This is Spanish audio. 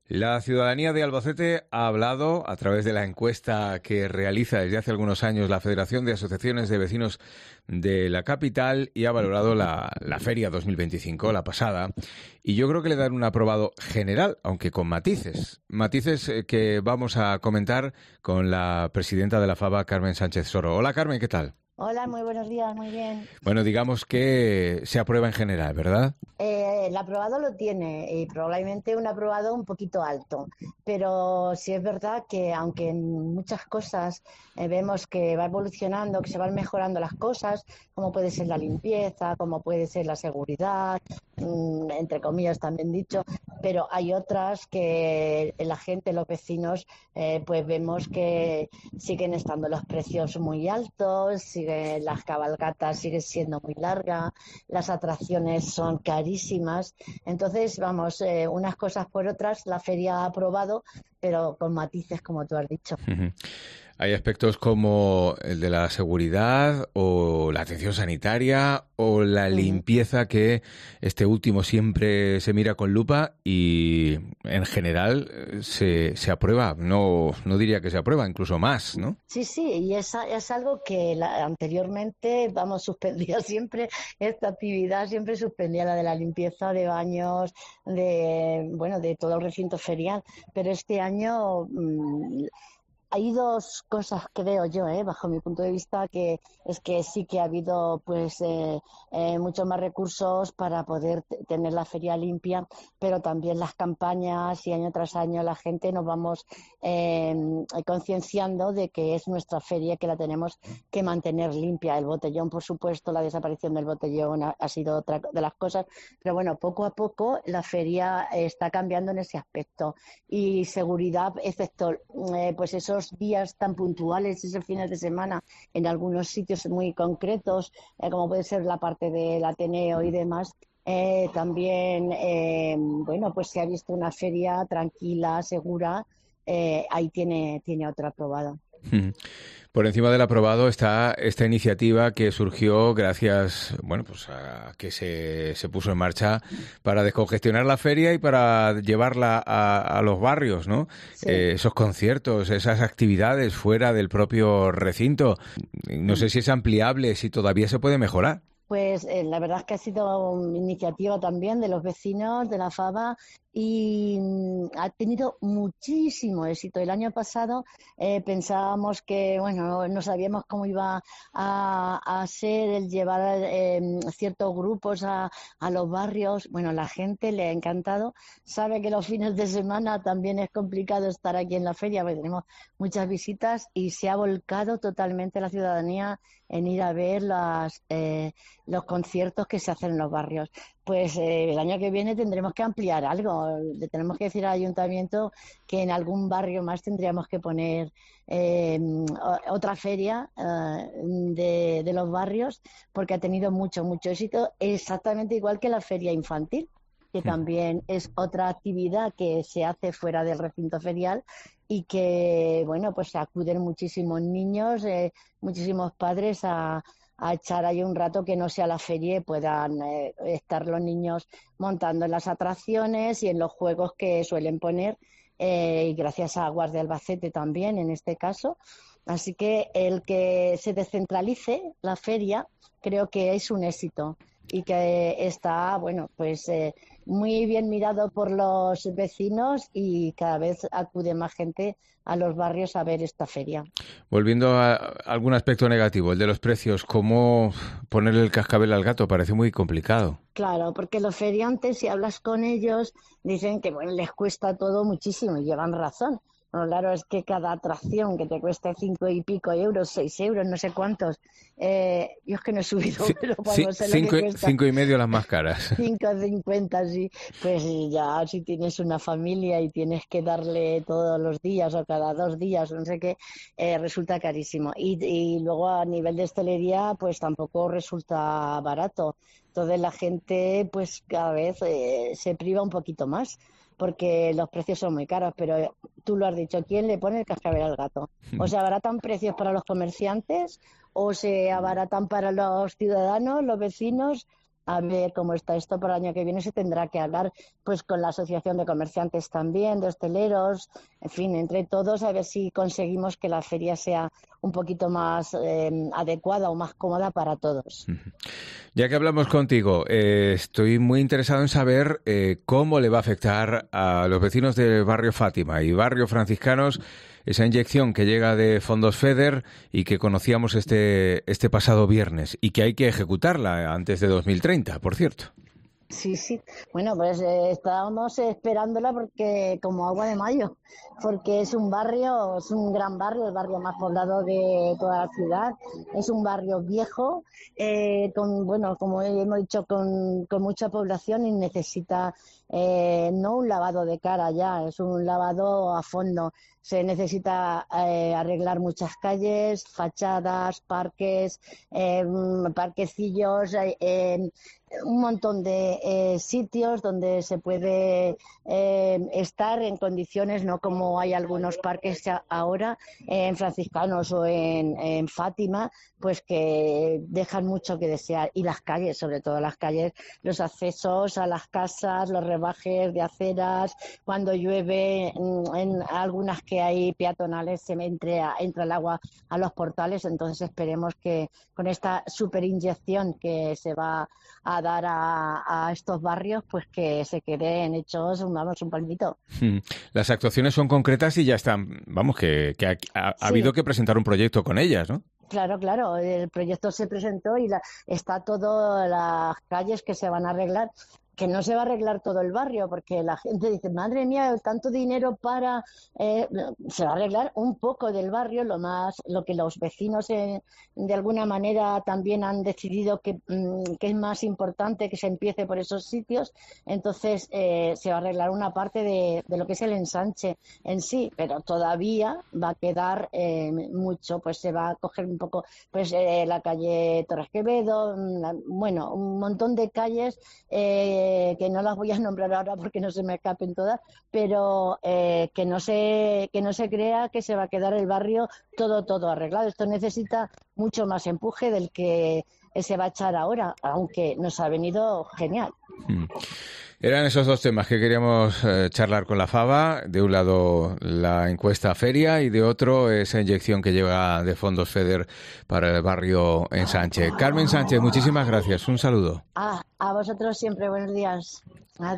La ciudadanía de Albacete ha hablado a través de la encuesta que realiza desde hace algunos años la Federación de Asociaciones de Vecinos de la capital y ha valorado la Feria 2025, la pasada, y yo creo que le dan un aprobado general, aunque con matices. Matices que vamos a comentar con la presidenta de la FAVA, Carmen Sánchez Soro. Hola Carmen, ¿qué tal? Hola, muy buenos días, muy bien. Bueno, digamos que se aprueba en general, ¿verdad? El aprobado lo tiene y probablemente un aprobado un poquito alto, pero sí es verdad que aunque en muchas cosas vemos que va evolucionando, que se van mejorando las cosas, como puede ser la limpieza, como puede ser la seguridad, entre comillas también dicho, pero hay otras que la gente, los vecinos, pues vemos que siguen estando los precios muy altos, las cabalgatas siguen siendo muy largas, las atracciones son carísimas. Entonces, vamos, unas cosas por otras, la feria ha aprobado, pero con matices, como tú has dicho. Hay aspectos como el de la seguridad o la atención sanitaria o la limpieza que este último siempre se mira con lupa y en general se aprueba. No diría que se aprueba, incluso más, ¿no? Sí, sí, y es algo que anteriormente, vamos, suspendía siempre esta actividad, siempre suspendía la de la limpieza de baños, bueno, de todo el recinto ferial, pero este año hay dos cosas, creo yo, bajo mi punto de vista, que es que sí que ha habido pues muchos más recursos para poder tener la feria limpia, pero también las campañas y año tras año la gente nos vamos concienciando de que es nuestra feria, que la tenemos que mantener limpia. El botellón, por supuesto, la desaparición del botellón ha sido otra de las cosas, pero bueno, poco a poco la feria está cambiando en ese aspecto. Y seguridad, excepto pues esos días tan puntuales, esos fines de semana, en algunos sitios muy concretos, como puede ser la parte del Ateneo y demás, también, bueno, pues se ha visto una feria tranquila, segura, ahí tiene otro aprobado. Por encima del aprobado está esta iniciativa que surgió gracias, bueno, pues a que se puso en marcha para descongestionar la feria y para llevarla a los barrios, ¿no? Sí. Esos conciertos, esas actividades fuera del propio recinto. No sé si es ampliable, si todavía se puede mejorar. Pues la verdad es que ha sido una iniciativa también de los vecinos de la FAVA y ha tenido muchísimo éxito. El año pasado pensábamos que, bueno, no sabíamos cómo iba a ser el llevar ciertos grupos a los barrios. Bueno, la gente le ha encantado. Sabe que los fines de semana también es complicado estar aquí en la feria porque tenemos muchas visitas y se ha volcado totalmente la ciudadanía en ir a ver los conciertos que se hacen en los barrios. Pues el año que viene tendremos que ampliar algo. Le tenemos que decir al ayuntamiento que en algún barrio más tendríamos que poner otra feria de los barrios, porque ha tenido mucho éxito, exactamente igual que la feria infantil, que también es otra actividad que se hace fuera del recinto ferial y que, bueno, pues acuden muchísimos niños, muchísimos padres a echar ahí un rato que no sea la feria y puedan estar los niños montando en las atracciones y en los juegos que suelen poner, y gracias a Aguas de Albacete también en este caso. Así que el que se descentralice la feria creo que es un éxito y que está, bueno, pues muy bien mirado por los vecinos y cada vez acude más gente a los barrios a ver esta feria. Volviendo a algún aspecto negativo, el de los precios, ¿cómo ponerle el cascabel al gato? Parece muy complicado. Claro, porque los feriantes, si hablas con ellos, dicen que bueno, les cuesta todo muchísimo y llevan razón. Bueno, claro, es que cada atracción que te cueste 5 y pico euros, 6 euros, no sé cuántos. Yo es que no he subido, pero vamos, sé lo que cuesta. 5,5 las más caras. 5,50, sí. Pues ya si tienes una familia y tienes que darle todos los días o cada 2 días, no sé qué, resulta carísimo. Y luego a nivel de hostelería, pues tampoco resulta barato. Entonces la gente, pues cada vez se priva un poquito más, porque los precios son muy caros, pero tú lo has dicho, ¿quién le pone el cascabel al gato? O se abaratan precios para los comerciantes o se abaratan para los ciudadanos, los vecinos. a ver cómo está esto para el año que viene. Se tendrá que hablar pues con la Asociación de Comerciantes también, de hosteleros, en fin, entre todos, a ver si conseguimos que la feria sea un poquito más adecuada o más cómoda para todos. Ya que hablamos contigo, estoy muy interesado en saber cómo le va a afectar a los vecinos del barrio Fátima y barrio franciscanos esa inyección que llega de fondos FEDER y que conocíamos este pasado viernes y que hay que ejecutarla antes de 2030, por cierto. Sí, sí. Bueno, pues estábamos esperándola porque como agua de mayo, porque es un barrio, es un gran barrio, el barrio más poblado de toda la ciudad. Es un barrio viejo, bueno, como hemos dicho, con mucha población y necesita no un lavado de cara ya, es un lavado a fondo. Se necesita arreglar muchas calles, fachadas, parques, parquecillos, un montón de sitios donde se puede estar en condiciones, no como hay algunos parques ahora en Franciscanos o en Fátima, pues que dejan mucho que desear. Y las calles, sobre todo las calles, los accesos a las casas, los rebajes de aceras, cuando llueve, en algunas que hay peatonales se entra el agua a los portales. Entonces esperemos que con esta superinyección que se va a dar a estos barrios, pues que se queden hechos, vamos, un palmito. Las actuaciones son concretas y ya están, vamos, que ha habido que presentar un proyecto con ellas, ¿no? Claro, claro, el proyecto se presentó y está todo las calles que se van a arreglar, que no se va a arreglar todo el barrio, porque la gente dice, madre mía, tanto dinero para... se va a arreglar un poco del barrio, lo que los vecinos de alguna manera también han decidido que es más importante que se empiece por esos sitios. Entonces se va a arreglar una parte de lo que es el ensanche en sí, pero todavía va a quedar mucho, pues se va a coger un poco pues la calle Torres Quevedo, bueno, un montón de calles que no las voy a nombrar ahora porque no se me escapen todas, pero que no se crea que se va a quedar el barrio todo arreglado. Esto necesita mucho más empuje del que se va a echar ahora, aunque nos ha venido genial. Eran esos dos temas que queríamos charlar con la Fava. De un lado, la encuesta feria y de otro, esa inyección que lleva de fondos FEDER para el barrio en Sánchez. Carmen Sánchez, muchísimas gracias. Un saludo. A vosotros siempre, buenos días. Adiós.